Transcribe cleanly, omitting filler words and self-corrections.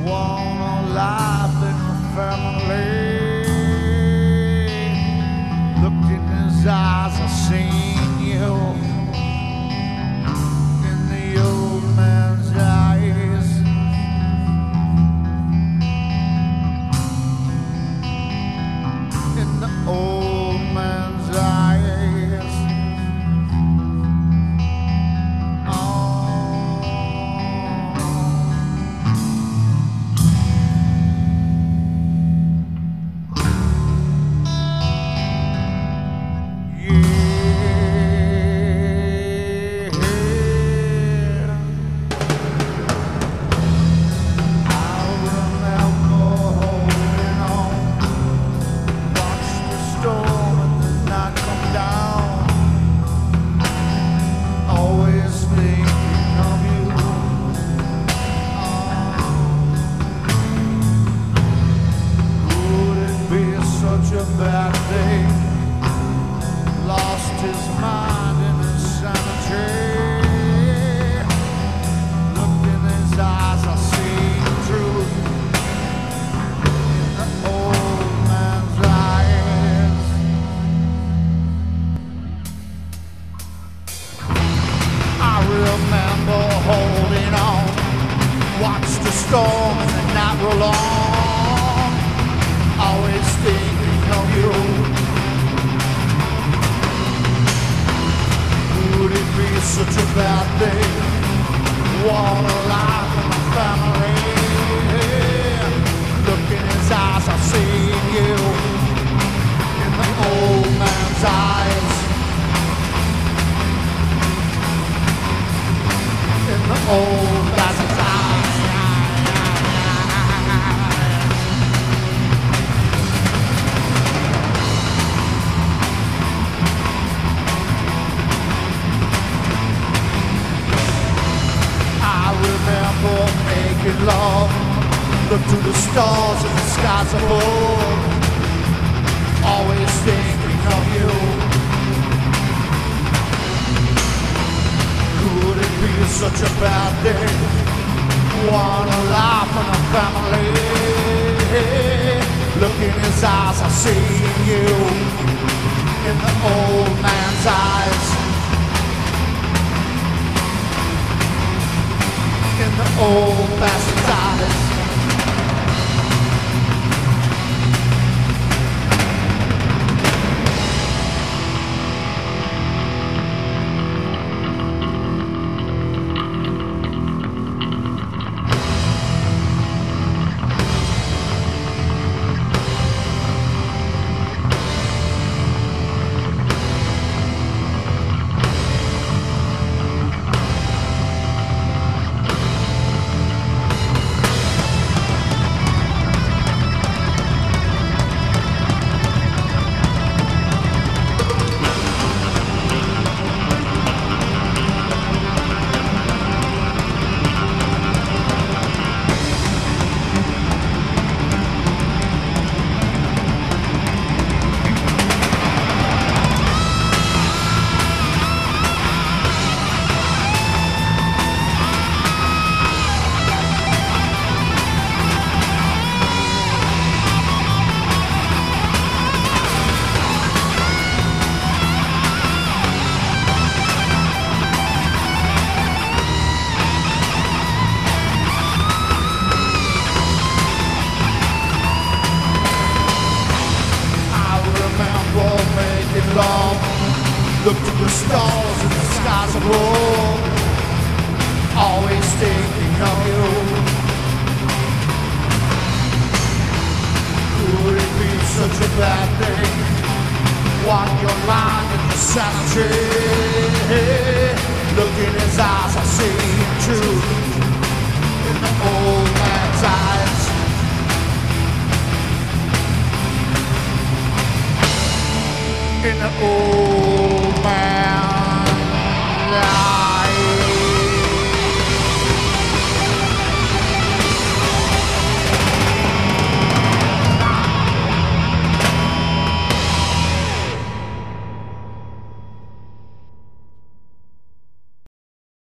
want a life in a family. Looked in his eyes, I seen you. In the old man's eyes. In the old man's eyes. A bad day, lost his mind in a cemetery. Looked in his eyes, I see truth in the old man's eyes. I remember holding on, watched the storm and the night roll on. Always thinking of you. Would it be such a bad day? Want a life and a family. Look in his eyes, I see you. In the old man's eyes. In the old man's eyes. Making love, look to the stars and the skies above. Always thinking of you. Could it be such a bad day? Want a life and a family. Look in his eyes, I see you. In the old man's eyes. In the old bastard's eyes. Look to the stars and the skies above. Always thinking of you. Could it be such a bad thing? Want your mind in the cemetery. Look in his eyes, I see truth in the old man's eyes. In the old